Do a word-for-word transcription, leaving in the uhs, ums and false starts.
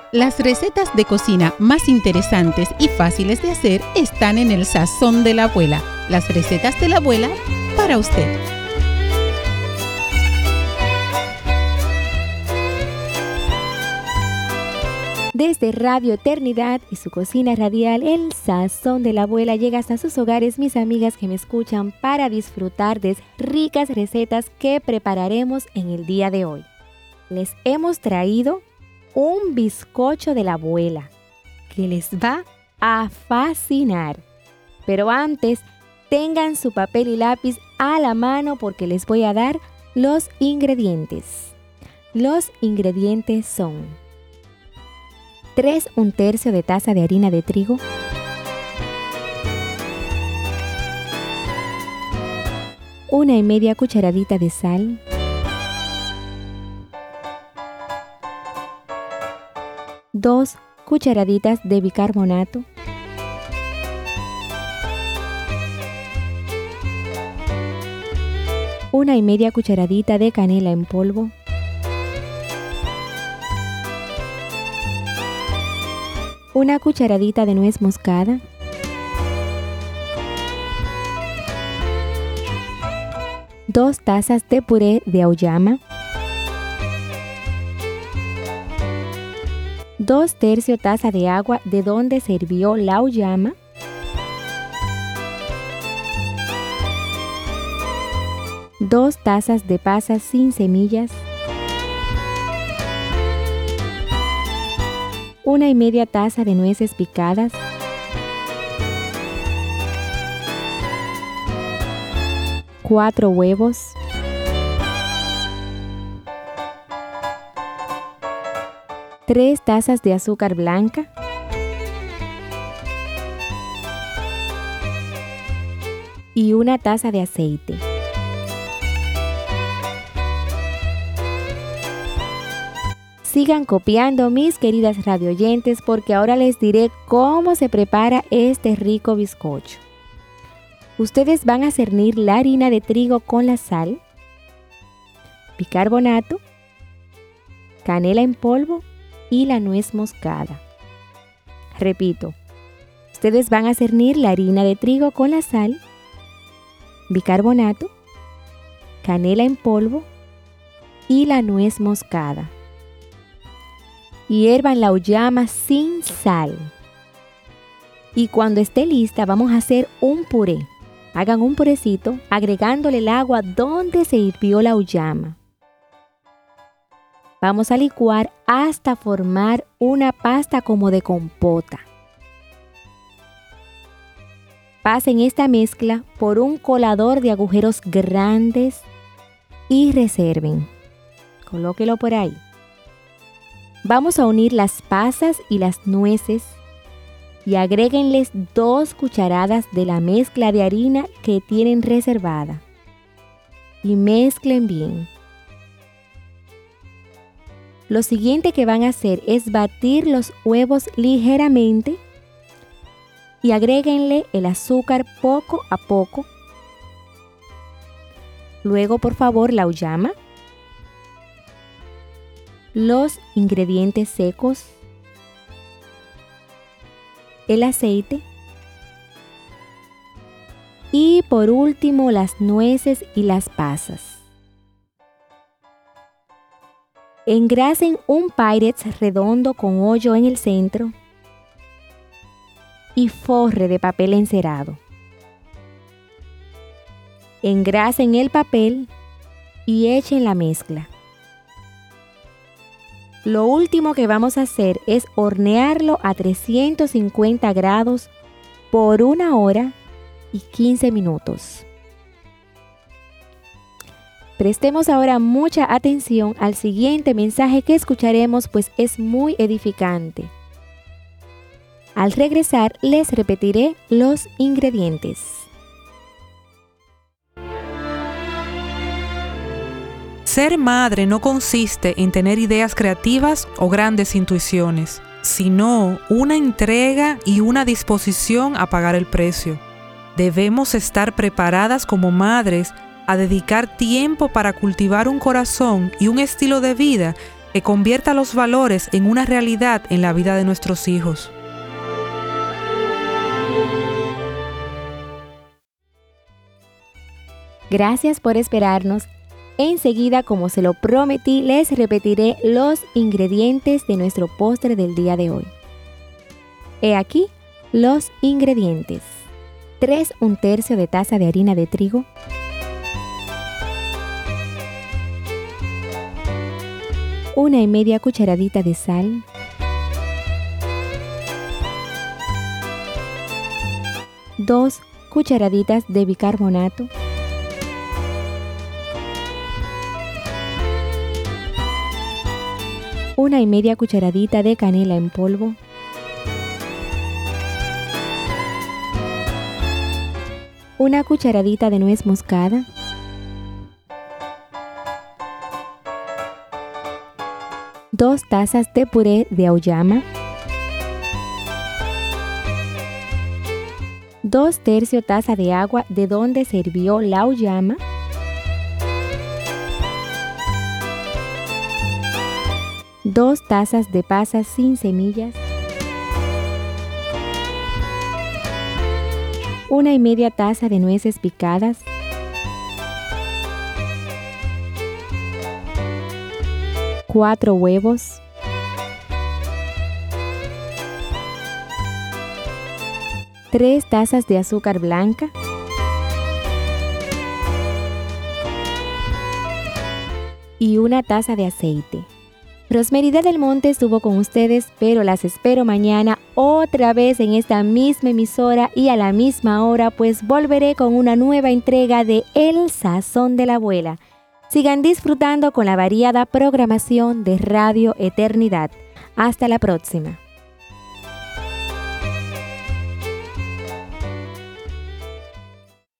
Las recetas de cocina más interesantes y fáciles de hacer están en el Sazón de la Abuela. Las recetas de la abuela para usted. Desde Radio Eternidad y su cocina radial, el Sazón de la Abuela llega hasta sus hogares, mis amigas que me escuchan, para disfrutar de ricas recetas que prepararemos en el día de hoy. Les hemos traído un bizcocho de la abuela que les va a fascinar. Pero antes, tengan su papel y lápiz a la mano porque les voy a dar los ingredientes. Los ingredientes son tres un tercio de taza de harina de trigo, una y media cucharadita de sal, dos cucharaditas de bicarbonato, una y media cucharadita de canela en polvo, una cucharadita de nuez moscada, dos tazas de puré de auyama, dos tercios taza de agua de donde se hirvió la auyama, dos tazas de pasas sin semillas, una y media taza de nueces picadas, cuatro huevos, tres tazas de azúcar blanca, y una taza de aceite. Sigan copiando, mis queridas radioyentes, porque ahora les diré cómo se prepara este rico bizcocho. Ustedes van a cernir la harina de trigo con la sal, bicarbonato, canela en polvo y la nuez moscada. Repito, ustedes van a cernir la harina de trigo con la sal, bicarbonato, canela en polvo y la nuez moscada. Hiervan la auyama sin sal. Y cuando esté lista vamos a hacer un puré. Hagan un purecito agregándole el agua donde se hirvió la auyama. Vamos a licuar hasta formar una pasta como de compota. Pasen esta mezcla por un colador de agujeros grandes y reserven. Colóquelo por ahí. Vamos a unir las pasas y las nueces y agréguenles dos cucharadas de la mezcla de harina que tienen reservada. Y mezclen bien. Lo siguiente que van a hacer es batir los huevos ligeramente y agréguenle el azúcar poco a poco. Luego, por favor, la auyama, los ingredientes secos, el aceite y por último las nueces y las pasas. Engrasen un Pyrex redondo con hoyo en el centro y forre de papel encerado. Engrasen el papel y echen la mezcla. Lo último que vamos a hacer es hornearlo a trescientos cincuenta grados por una hora y quince minutos. Prestemos ahora mucha atención al siguiente mensaje que escucharemos, pues es muy edificante. Al regresar les repetiré los ingredientes. Ser madre no consiste en tener ideas creativas o grandes intuiciones, sino una entrega y una disposición a pagar el precio. Debemos estar preparadas como madres a dedicar tiempo para cultivar un corazón y un estilo de vida que convierta los valores en una realidad en la vida de nuestros hijos. Gracias por esperarnos. Enseguida, como se lo prometí, les repetiré los ingredientes de nuestro postre del día de hoy. He aquí los ingredientes. tres un tercio de taza de harina de trigo, una y media cucharadita de sal, dos cucharaditas de bicarbonato, una y media cucharadita de canela en polvo, una cucharadita de nuez moscada, dos tazas de puré de auyama, dos tercios taza de agua de donde se hirvió la auyama, dos tazas de pasas sin semillas, una y media taza de nueces picadas, cuatro huevos, tres tazas de azúcar blanca, y una taza de aceite. Rosmeridad del Monte estuvo con ustedes, pero las espero mañana otra vez en esta misma emisora y a la misma hora, pues volveré con una nueva entrega de El Sazón de la Abuela. Sigan disfrutando con la variada programación de Radio Eternidad. Hasta la próxima.